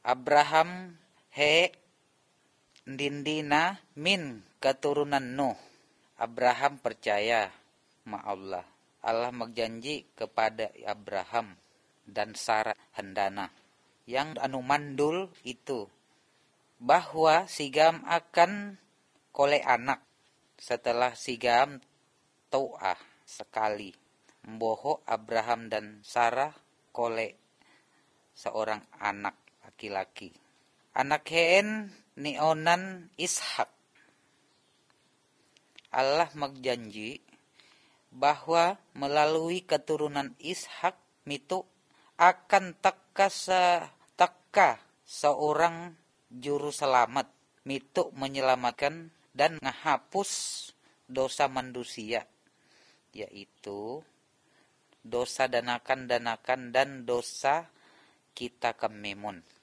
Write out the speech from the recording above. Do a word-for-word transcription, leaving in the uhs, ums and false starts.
Abraham he dindina min keturunan Nuh. Abraham percaya ma Allah. Allah magjanji kepada Abraham dan Sarah hendana yang anu mandul itu bahwa sigam akan kole anak setelah sigam tau'ah sekali. Mboho Abraham dan Sarah kole seorang anak laki-laki. Anak heen nionan Ishak. Allah magjanji bahwa melalui keturunan Ishak mitu akan teka se teka seorang juru selamat, mitu menyelamatkan dan menghapus dosa manusia, yaitu dosa danakan-danakan dan dosa kita kememun.